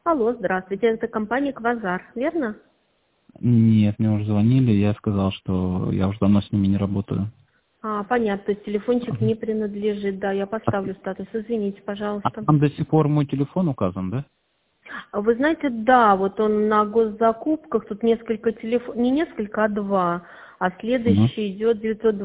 Алло, здравствуйте, это компания «Квазар», верно? Нет, мне уже звонили, я сказал, что я уже давно с ними не работаю. Понятно, то есть телефончик Мгм. не принадлежит, да, я А, поставлю статус, извините, а пожалуйста. там до сих пор мой телефон указан, да? Вы знаете, да, вот он на госзакупках, тут несколько телефонов, не несколько, а два, а Мгм. следующий идет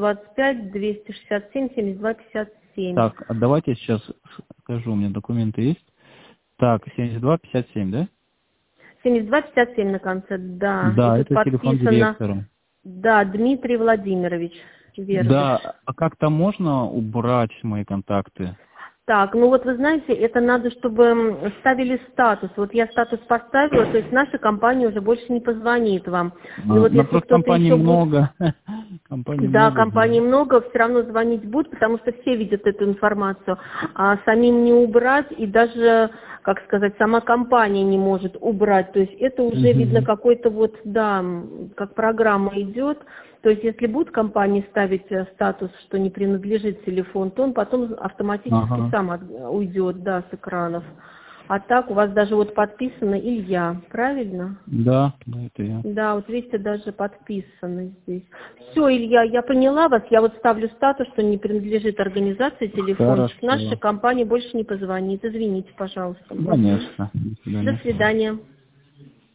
925-267-72-57. Так, а давайте я сейчас скажу, у меня документы есть. Так, 7257, да? 72-57 на конце, да, и Да, тут это телефон подписано, директора. да, Дмитрий Владимирович Вербиш. Да, а как-то можно убрать мои контакты? Так, ну вот вы знаете, это надо, чтобы ставили статус. Вот я статус поставила, то есть наша компания уже больше не позвонит вам. Но вот На если просто кто-то компаний еще будет, много. Компаний да, много. компаний много, все равно звонить будут, потому что все видят эту информацию, а самим не убрать, и даже, как сказать, сама компания не может убрать. То есть это уже видно Мгм. какой-то вот, да, как программа идет. То есть если будет компания ставить статус, что не принадлежит телефон, то он потом автоматически Ага. сам уйдет, да, с экранов. А так у вас даже вот подписано Илья, правильно? Да, да, это я. Да, вот видите, даже подписано здесь. Все, Илья, я поняла вас. Я вот ставлю статус, что не принадлежит организации телефончик. Наша Хорошо. компания больше не позвонит. Извините, пожалуйста. Мгм. Конечно. До До свидания. свидания.